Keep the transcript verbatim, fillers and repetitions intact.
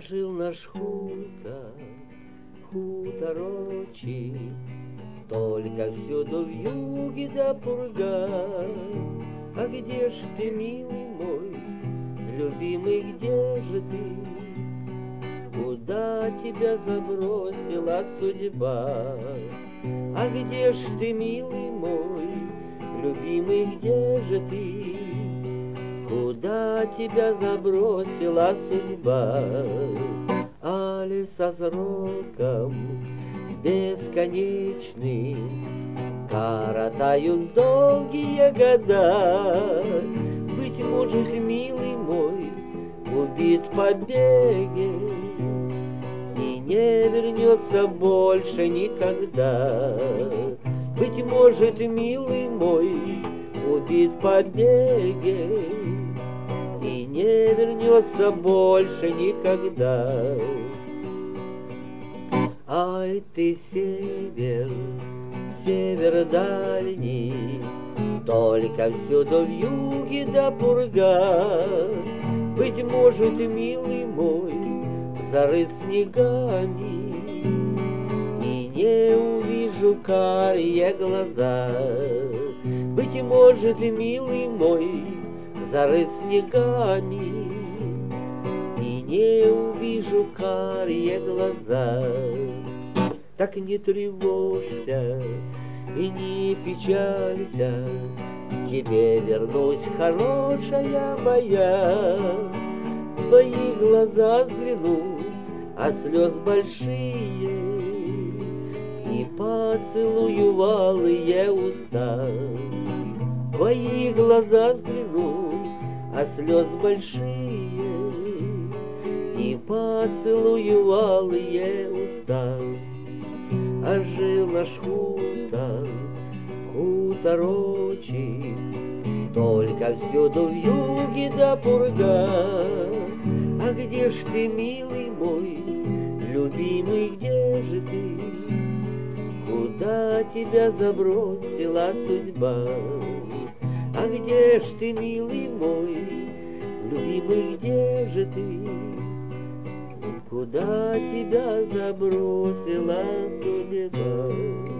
жил наш хутор, хуторочий, только всюду вьюги да пурга. А где ж ты, милый мой, любимый, где же ты? Куда тебя забросила судьба? А где ж ты, милый мой, любимый, где же ты? Куда тебя забросила судьба? Али со сроком бесконечным коротают долгие года. Быть может, милый мой убит в побеге и не вернется больше никогда. Быть может, милый мой убит в побеге и не вернется больше никогда. Ай ты, север, север дальний, только всюду вьюги да пурга. Быть может, милый мой, зарыт снегами, и не увижу карие глаза. Быть может, милый мой, зарыт снегами, и не увижу карие глаза. Так не тревожься и не печалься, тебе вернусь, хорошая моя. В твои глаза взгляну от слез большие и поцелую валые уста. В твои глаза взгляну от слез большие и поцелую валые уста. А жил наш хутор, хуторочий, только всюду вьюги да пурга. А где ж ты, милый мой, любимый, где же ты? Куда тебя забросила судьба? А где ж ты, милый мой, любимый, где же ты? Куда тебя забросила судьба?